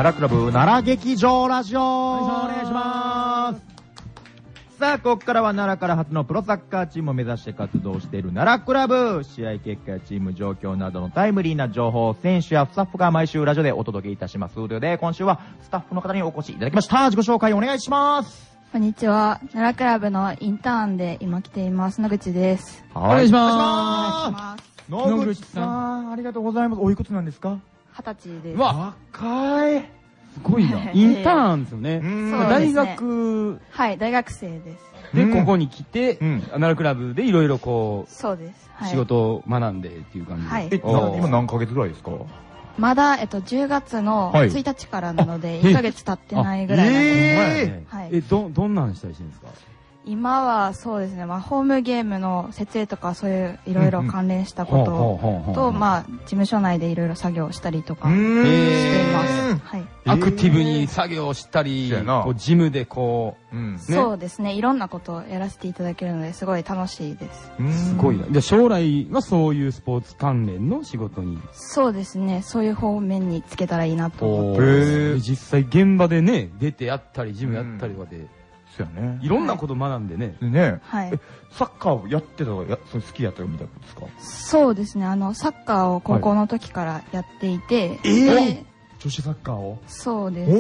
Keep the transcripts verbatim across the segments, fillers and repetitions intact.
奈良クラブ奈良劇場ラジオ、お願いします。さあ、ここからは奈良から初のプロサッカーチームを目指して活動している奈良クラブ。試合結果やチーム状況などのタイムリーな情報を選手やスタッフが毎週ラジオでお届けいたします。ということで、今週はスタッフの方にお越しいただきました。自己紹介お願いします。 こんにちは。奈良クラブのインターンで今来ています。野口です。 はい、お願いします。野口さん、ありがとうございます。おいくつなんですか？ 二十歳です。 わ、若い。 すごいな。インターンですよね。大学。 はい、大学生です。 で、ここに来て、奈良クラブでいろいろこう、 そうです。 仕事を学んでっていう感じで。 はい。 今何ヶ月ぐらいですか？ まだ、えっと、じゅうがつのついたちからなので、いっかげつ経ってないぐらいなんで。 はい。え、ど、どんなんしたりしてるんですか？ 今はそうですね、まあ、ホームゲームの設営とかそういういろいろ関連したことと、まあ、事務所内でいろいろ作業したりとかしています。はい。 アクティブに作業したり、こう、ジムでこう、 ね、そうですね、いろんなことをやらせていただけるのですごい楽しいです。 すごいな。じゃあ将来はそういうスポーツ関連の仕事に？ そうですね、そういう方面につけたらいいなと思ってます。 実際現場でね、出てやったり、ジムやったりとかで、 そうやね。 いろんなこと学んでね。 ね。 はい。 サッカーをやってたのが好きやったみたいなんですか？ そうですね。あの、サッカーを高校の時からやっていて。 えぇ！女子サッカーを？ そうです。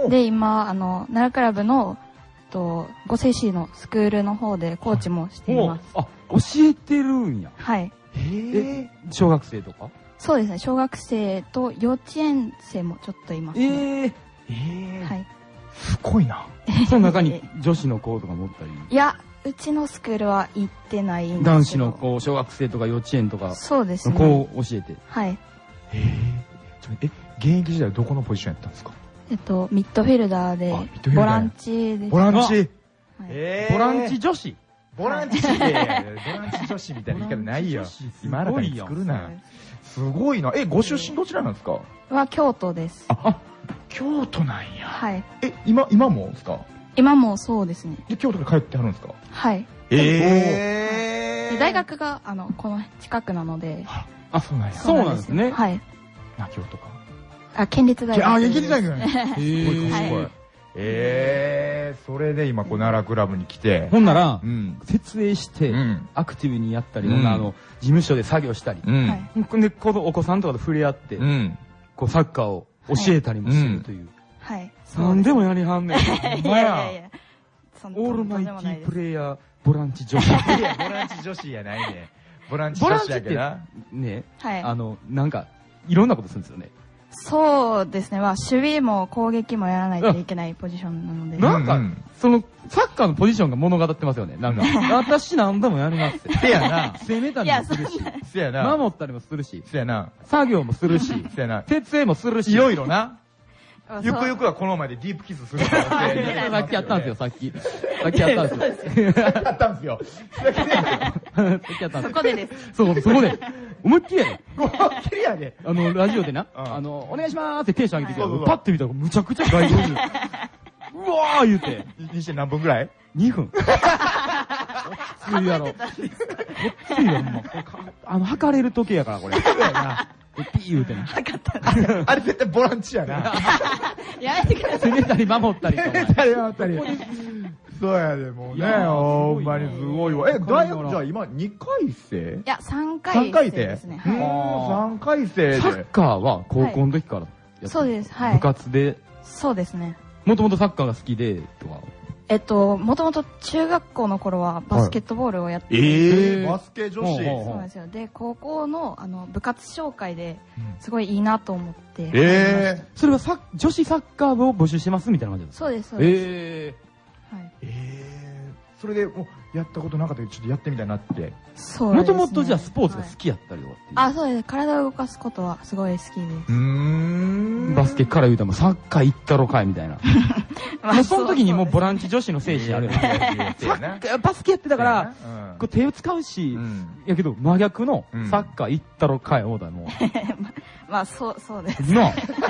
で、今、あの、奈良クラブの、と、五世市のスクールの方でコーチもしています。 あ、教えてるんや。 はい。 え、小学生とか？ そうですね。小学生と幼稚園生もちょっといますね。 えぇ！えぇ！はい。すごいな。 その中に女子の子とか持ったり？ いや、うちのスクールは行ってないんですけど。 男子の子、小学生とか幼稚園とか。 そうですね。 子を教えて。 はい。 へえ。え、現役時代どこのポジションやったんですか？ えっと、ミッドフィルダーで、ボランチです。 ボランチ。 ボランチ女子。 ボランチで、ボランチ女子みたいな言い方ないよ。今新たに作るな。すごいな。え、ご出身どちらなんですか？ は京都です。 あ、京都なんや。 はい。 え、今、今もですか？ 今もそうですね。 で、京都から帰ってはるんですか？ はい。 ええ。大学が、あの、この近くなので。 あ、そうなんや。 そうなんですね。 はい。 あ、京都か。 あ、県立大学。 あ、県立大学ね。 すごい、すごい。えー、それで今、こう、奈良クラブに来て。 ほんなら、設営して、アクティブにやったり、あの、事務所で作業したり。で、このお子さんとかと触れ合って、こう、サッカーを教えたりもするという。 はい。 なんでもやりはんねん。 いやいやいや。 オールマイティープレイヤー、ボランチ女子。 いや、ボランチ女子やないね。ボランチ女子やけどね、あの、なんか、いろんなことするんですよね。 そうですね。まあ、守備も攻撃もやらないといけないポジションなので。 なんか、その、サッカーのポジションが物語ってますよね。なんか、私何でもやりますって。 せやな。 攻めたりもするし。 せやな。 守ったりもするし。 せやな。 作業もするし。 せやな。 設営もするし。 いろいろな。ゆくゆくはこの前でディープキスするからさっきやったんですよ、さっき。さっきやったんですよ。 さっきやったんですよ。さっきやったんですよ。 そこでです。 そう、そこで。思いっきりやで。 思いっきりやで。 あの、ラジオでな、あの、お願いしまーってテンション上げてきて、パッて見たらむちゃくちゃ外国人。うわー言うて。 にして何分ぐらい ? に 分。おっついやろ。おっついやろ、もう。あの、測れる時計やから、これ。そうやな。ピー言うてな。 測ったあれ絶対ボランチやな。 やめてください。 攻めたり守ったりとか。 攻めたり守ったり。そうやで、もうね。ほんまにすごいわ。え、大学じゃあ今にかい生？ いや、さんかい生ですね。 さんかい生で。 サッカーは高校の時からやってそうです、はい。 部活で。 そうですね。 もともとサッカーが好きで、とか。 えっと、もともと中学校の頃はバスケットボールをやってて、 ええ、バスケ女子。 そうなんですよ。で、高校のあの部活紹介ですごいいいなと思って。 ええ。 それはサ女子サッカー部を募集してますみたいな感じですか？ そうです、そうです。 ええ。はい。 ええ。それでもうやったことなかったけどちょっとやってみたいなって。 そうですね。もともとじゃあスポーツが好きやったりとかっていう。 あ、そうです。体を動かすことはすごい好きです。うーん。 バスケから言うたらサッカー行ったろかいみたいな。もうその時にもうボランチ女子の精神あるよね。バスケやってたから、こう手を使うし、やけど真逆のサッカー行ったろかい思ったらもう。 まあ、そう、そうです。 な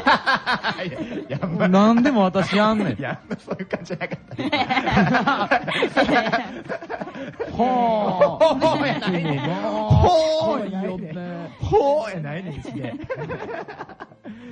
あ。なんでも私やんねん。 いや、そういう感じじゃなかった。 ほー。 ほーやないねん。ほーやないねん。ほーやないねんしね。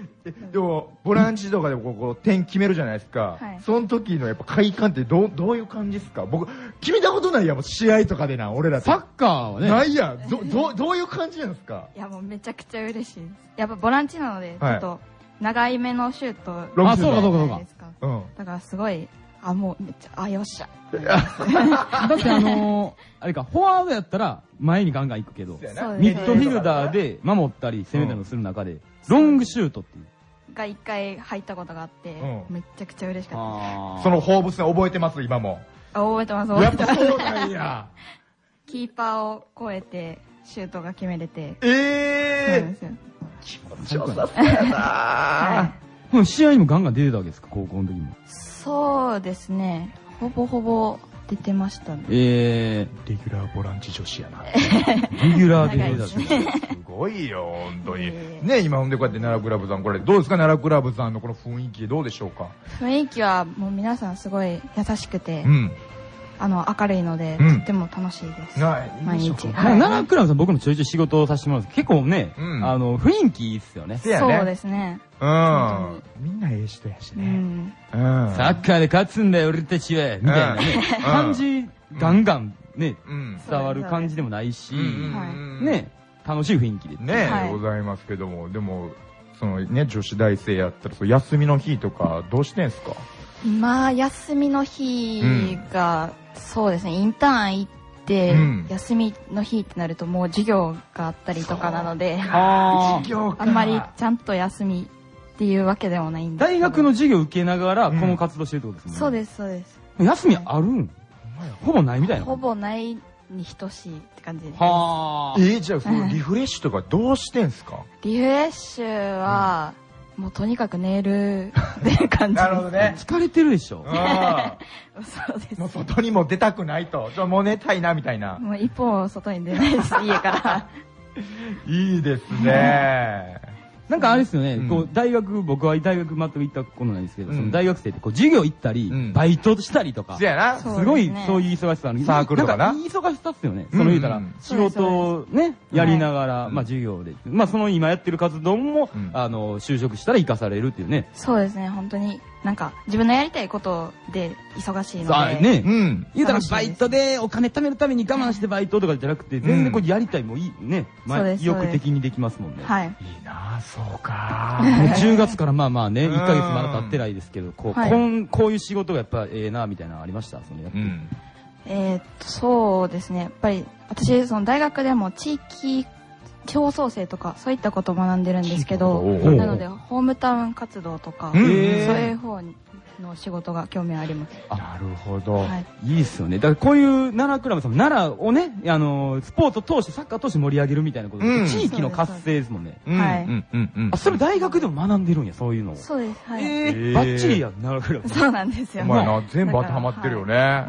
でも、ボランチとかでもこう点決めるじゃないですか。はい、その時のやっぱ快感ってどう、どういう感じですか？僕、決めたことないやん、もう試合とかでな、俺らサッカーはね。 ないやん。ど、ど、どういう感じなんですか？ いや、もうめちゃくちゃ嬉しいです。やっぱボランチなので、ちょっと長い目のシュート。 あ、そうかそうかそうか。 うん。だからすごい、あ、もうめっちゃ、あ、よっしゃ。 だってあのー、あれか、フォワードやったら前にガンガン行くけど、ミッドフィルダーで守ったり攻めたりする中で、ロングシュートっていう。 が一回入ったことがあって、めちゃくちゃ嬉しかった。 その放物線覚えてます、今も。 あ、覚えてます、覚えてます。 やっぱそうなんや。 キーパーを越えて、シュートが決めれて。 ええー、そうなんですよ。気持ちよさそうやなぁ。試合にもガンガン出てたわけですか、高校の時も。 そうですね。ほぼほぼ出てましたね。 えー、レギュラーボランチ女子やな。 レギュラーで出てたしね。 すごいよ、本当に。ね、今ほんでこうやって奈良クラブさん、これどうですか、奈良クラブさんのこの雰囲気どうでしょうか？ 雰囲気はもう皆さんすごい優しくて、うん、あの、明るいので、うん、とっても楽しいです。毎日。 奈良クラブさん僕もちょいちょい仕事をさせてもらうんですけど、結構ね、うん、あの、雰囲気いいっすよね。 そうですね。 うん。みんなええ人やしね。うん。 サッカーで勝つんだよ、俺たちは。みたいなね。感じ、ガンガンね、伝わる感じでもないし、ね、楽しい雰囲気で。 ね、ございますけども、でも、そのね、女子大生やったら、休みの日とか、どうしてんすか？ まあ、休みの日が、そうですね、インターン行って、休みの日ってなるともう授業があったりとかなので、あんまりちゃんと休みっていうわけでもないんですけど。 大学の授業受けながらこの活動してるってことですもんね。 そうです、そうです。 休みあるん？ほぼないみたいな。 ほぼないに等しいって感じです。 はあ。え、じゃあそのリフレッシュとかどうしてんすか？ リフレッシュは、もうとにかく寝るって感じ。 なるほどね。 疲れてるでしょ。 そうです。 もう外にも出たくないと。もう寝たいなみたいな。 もう一歩外に出ないです、家から。 いいですね。 なんかあれですよね、こう大学、僕は大学全く行ったことないんですけど、その大学生ってこう授業行ったり、バイトしたりとか、すごいそういう忙しさある。 サークルとかな。 いい忙しさっすよね。その言うたら、仕事をね、やりながら、まあ授業で。まあその今やってる活動も、あの、就職したら活かされるっていうね。 そうですね、本当に。なんか、自分のやりたいことで忙しいので。 そうね。うん。言うたらバイトでお金貯めるために我慢してバイトとかじゃなくて、全然こうやりたいもいいね。意欲的にできますもんね。 はい。 いいなぁ、そうか。 じゅうがつからまあまあね、いっかげつまだ経ってないですけど、こう、こん、こういう仕事がやっぱええなみたいなのありました？そのやって。 えっと、そうですね。やっぱり、私、その大学でも地域、地方創生とかそういったことを学んでるんですけど、なのでホームタウン活動とか、そういう方の仕事が興味あります。 なるほど。はい、 いいですよね。だからこういう奈良クラブさん、奈良をね、あのスポーツを通してサッカーを通して盛り上げるみたいなこと、うん、地域の活性ですもんね。 はい。 あ、それ大学でも学んでるんや、そういうのを。 そうです。はい。 えー、バッチリやん、奈良クラブ。 そうなんですよ。 お前な、全部当てはまってるよね。はい、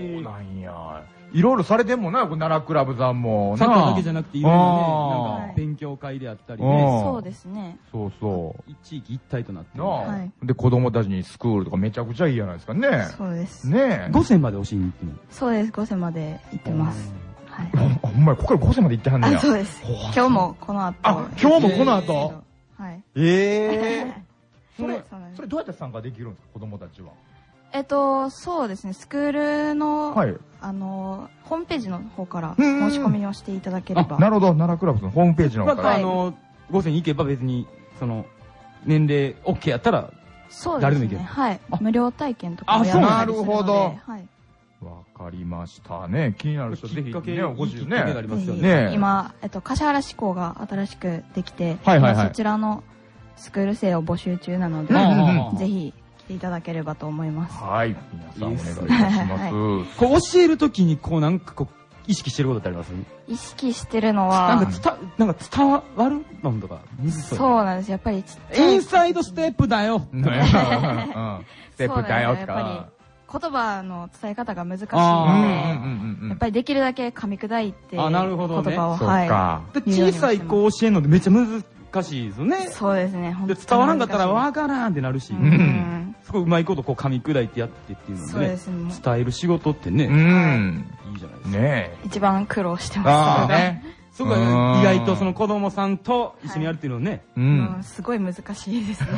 そうなんや。いろいろされてんもんな、奈良クラブさんも。 サッカーだけじゃなくて、いろいろね、なんか勉強会であったりね。 そうですね。 そうそう。 地域一体となって。 で、子供たちにスクールとかめちゃくちゃいいじゃないですかね。 そうです。 ねえ。 ごせんまで教えに行ってるの？ そうです、ごせんまで行ってます。はい。 あ、ほんまや、ここからごせんまで行ってはんねや。 そうです。今日もこの後。 あ、今日もこの後？ はい。 ええ。それ、それどうやって参加できるんですか、子供たちは。 えっと、そうですね、スクールの、はい、あの、ホームページの方から申し込みをしていただければ。 なるほど、奈良クラブのホームページの方から。 あの、ごせん行けば別に、その、年齢 OK やったら、誰でも行ける。 はい。無料体験とかもやるので。なるほど。 はい。 わかりましたね。気になる人ぜひね、 ごじゅうね。ね。 今、えっと、橿原志向が新しくできて、そちらのスクール生を募集中なので、ぜひ、いただければと思います。 はい、皆さんお願いいたします。 こう教えるときにこうなんかこう意識してることってあります？ 意識してるのはなんか伝なんか伝わるのとか。 そうなんです。やっぱりインサイドステップだよ。ステップだよとか。 やっぱり言葉の伝え方が難しいので、やっぱりできるだけ噛み砕いて言葉をはい。 小さい子教えるのでめっちゃ難しいですよね。 そうですね。 で伝わらんかったらわからんってなるし、すごいうまいことこう噛み砕いてやってっていうのでね、伝える仕事ってね、いいじゃないですか。 ね、 一番苦労してますね。 そこが意外とその子供さんと一緒にやるっていうのね。 うん。すごい難しいですね。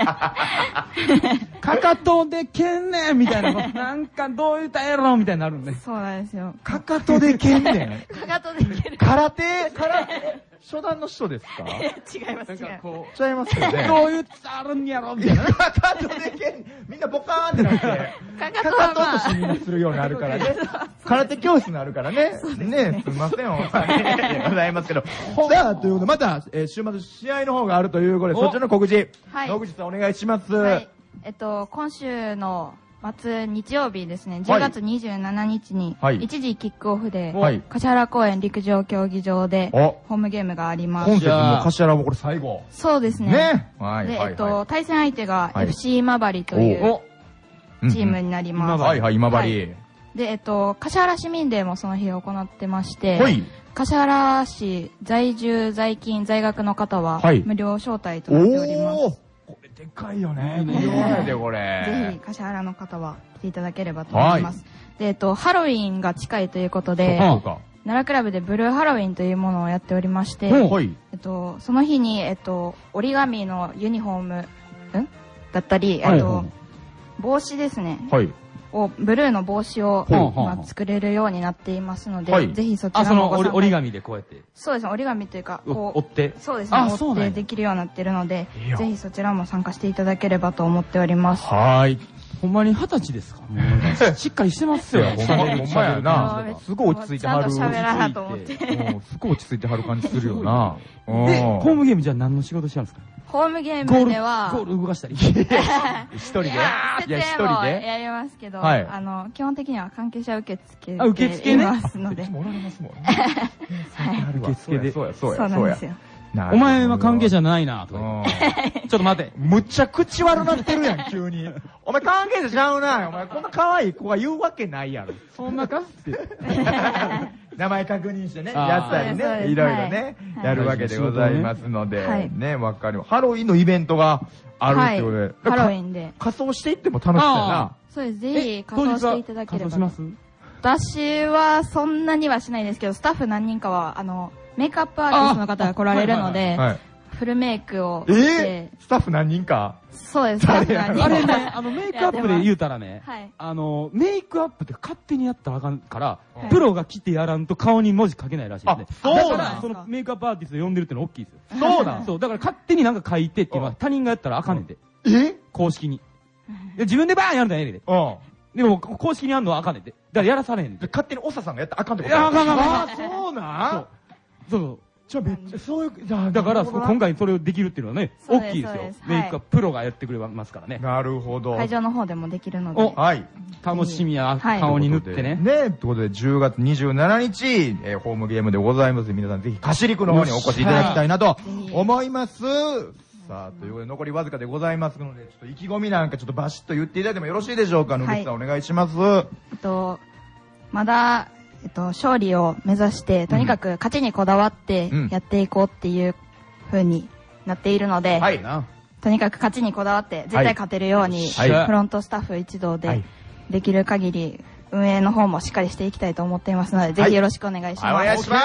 かかとでけんねんみたいな。なんかどう言ったやろみたいになるんで。 そうなんですよ。 かかとでけんねんかかとでけんねん。 空手空手初段の人ですか？ 違います。なんかこう。違いますよね。 どう言ったあるんやろみたいな。 かかとでけん、みんなボカーンってなって、かかととしみんなするようになるからね。空手教室になるからね。ね、すみません、お金でございますけど。さあ、ということで、また、えー、週末試合の方があるということで、そっちの告知。はい。野口さんお願いします。はい。 えっと、今週の、末日曜日ですね、じゅうがつにじゅうしちにちに、一時キックオフで、橿原公園陸上競技場で、ホームゲームがあります。 本節も橿原もこれ最後。 そうですね。 ね。 で、えっと、対戦相手が エフシー 今治というチームになります。 はいはい、今治。 で、えっと、橿原市民デーもその日行ってまして、橿原市在住、在勤、在学の方は、無料招待となっております。 これでかいよね。無料やで、これ。 ぜひ、橿原の方は来ていただければと思います。で、えっと、ハロウィンが近いということで、奈良クラブでブルーハロウィンというものをやっておりまして、えっと、その日に、えっと、折り紙のユニフォーム、んだったり、えっと、帽子ですね。はい。をブルーの帽子を今作れるようになっていますので、ぜひそちらもご参加。 あ、その折り紙でこうやって。 そうですね、折り紙というか、 こう。折って。 そうですね、折ってできるようになっているので、ぜひそちらも参加していただければと思っております。 はい。 ほんまに二十歳ですかね。しっかりしてますよ。 ほんまやな。すごい落ち着いてはる。 ちゃんと喋らなと思って。 すごい落ち着いてはる感じするよな。 で、ホームゲームじゃあ何の仕事してるんですか？ ホームゲームでは、 ゴール動かしたり。 一人で？いや、 一人でやりますけど、あの、基本的には関係者受付で受付ね。ますので。 おられますもんね。 受付で。 そうや、そうや。 そうなんですよ。 お前は関係者ないなとか。ちょっと待て。 むっちゃ口悪なってるやん、急に。お前関係者ちゃうな。お前こんな可愛い子が言うわけないやろ。 そんなかって。 名前確認してね、やったりね、いろいろね、やるわけでございますので、ね、わかる。ハロウィンのイベントがあるってことで。 ハロウィンで。 仮装していっても楽しそうやな。 そうです。ぜひ仮装していただければ。仮装します？私はそんなにはしないですけど、スタッフ何人かは、あの、メイクアップアーティストの方が来られるので、フルメイクをして。 えー、スタッフ何人か？ そうです、スタッフ何人か。 あれね、あの、メイクアップで言うたらね、あの、メイクアップって勝手にやったらあかんから、プロが来てやらんと顔に文字書けないらしいですね。 そうだから、そのメイクアップアーティスト呼んでるっての大きいですよ。 そうなんそう、だから勝手になんか書いてっていうのは他人がやったらあかんねんて。 え？ 公式に。自分でバーンやるのはええねんで。でも、公式にやるのはあかんねんて。だからやらされへんねん。 勝手におささんがやったらあかんってこと？ いや、あかんあかん。 あ、そうなんそう。 じゃあめっちゃ、そういう、 だから今回それをできるっていうのはね、大きいですよ。メイクアッププロがやってくれますからね。 なるほど。 会場の方でもできるので。 はい。 楽しみや、顔に塗ってね。 ね、ということでじゅうがつにじゅうしちにち、ホームゲームでございます。皆さんぜひ、カシリクの方にお越しいただきたいなと思います。さあ、ということで残りわずかでございますので、ちょっと意気込みなんかちょっとバシッと言っていただいてもよろしいでしょうか。野口さんお願いします。 えっと、まだ、えっと、勝利を目指して、とにかく勝ちにこだわってやっていこうっていう風になっているので、はい、とにかく勝ちにこだわって絶対勝てるように、はい、フロントスタッフ一同でできる限り運営の方もしっかりしていきたいと思っていますので、はい、ぜひよろしくお願いします。 はい、お願いします。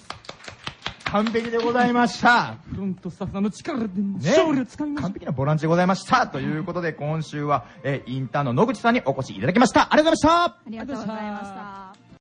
完璧でございました。 フロントスタッフの力で勝利をつかみました。 完璧なボランチでございました。ということで今週は、えー、インターンの野口さんにお越しいただきました。ありがとうございました。 ありがとうございました。